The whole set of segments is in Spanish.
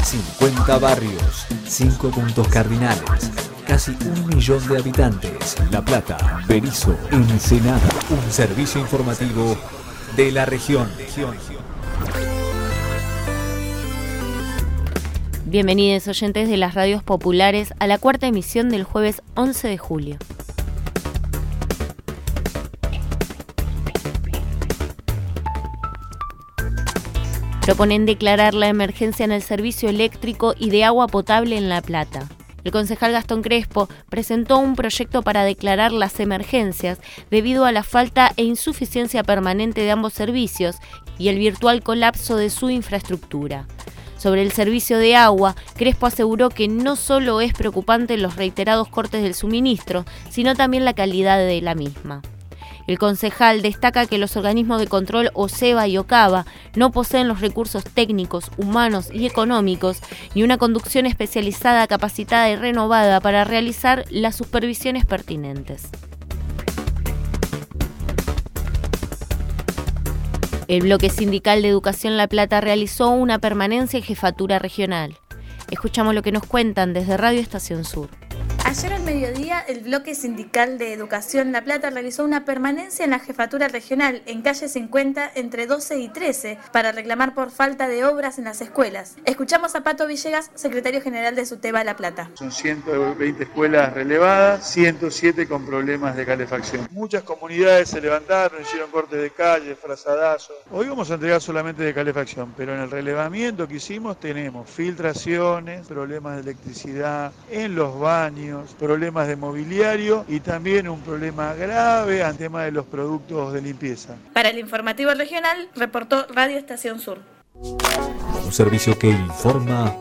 50 barrios, 5 puntos cardinales, casi 1 millón de habitantes. La Plata, Berisso, Ensenada. Un servicio informativo de la región. Bienvenidos oyentes de las radios populares a la cuarta emisión del jueves 11 de julio. Proponen declarar la emergencia en el servicio eléctrico y de agua potable en La Plata. El concejal Gastón Crespo presentó un proyecto para declarar las emergencias debido a la falta e insuficiencia permanente de ambos servicios y el virtual colapso de su infraestructura. Sobre el servicio de agua, Crespo aseguró que no solo es preocupante los reiterados cortes del suministro, sino también la calidad de la misma. El concejal destaca que los organismos de control OSEBA y OCABA no poseen los recursos técnicos, humanos y económicos ni una conducción especializada, capacitada y renovada para realizar las supervisiones pertinentes. El Bloque Sindical de Educación La Plata realizó una permanencia en jefatura regional. Escuchamos lo que nos cuentan desde Radio Estación Sur. Ayer al mediodía, el Bloque Sindical de Educación La Plata realizó una permanencia en la jefatura regional en calle 50 entre 12 y 13 para reclamar por falta de obras en las escuelas. Escuchamos a Pato Villegas, secretario general de SUTEBA La Plata. Son 120 escuelas relevadas, 107 con problemas de calefacción. Muchas comunidades se levantaron, hicieron cortes de calle, frazadazos. Hoy vamos a entregar solamente de calefacción, pero en el relevamiento que hicimos tenemos filtraciones, problemas de electricidad en los baños, problemas de mobiliario y también un problema grave al tema de los productos de limpieza. Para el informativo regional, reportó Radio Estación Sur. Un servicio que informa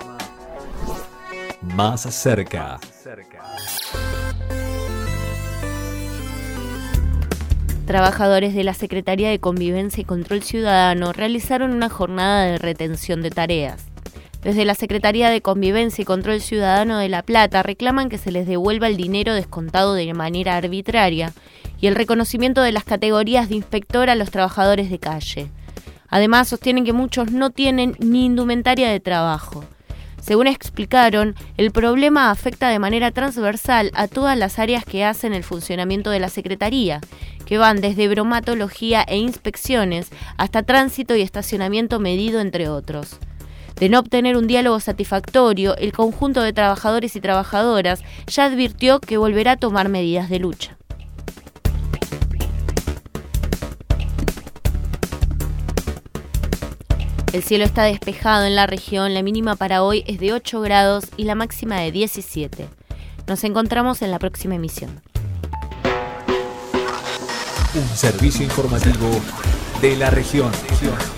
más cerca. Trabajadores de la Secretaría de Convivencia y Control Ciudadano realizaron una jornada de retención de tareas. Desde la Secretaría de Convivencia y Control Ciudadano de La Plata reclaman que se les devuelva el dinero descontado de manera arbitraria y el reconocimiento de las categorías de inspector a los trabajadores de calle. Además, sostienen que muchos no tienen ni indumentaria de trabajo. Según explicaron, el problema afecta de manera transversal a todas las áreas que hacen el funcionamiento de la Secretaría, que van desde bromatología e inspecciones hasta tránsito y estacionamiento medido, entre otros. De no obtener un diálogo satisfactorio, el conjunto de trabajadores y trabajadoras ya advirtió que volverá a tomar medidas de lucha. El cielo está despejado en la región, la mínima para hoy es de 8 grados y la máxima de 17. Nos encontramos en la próxima emisión. Un servicio informativo de la región.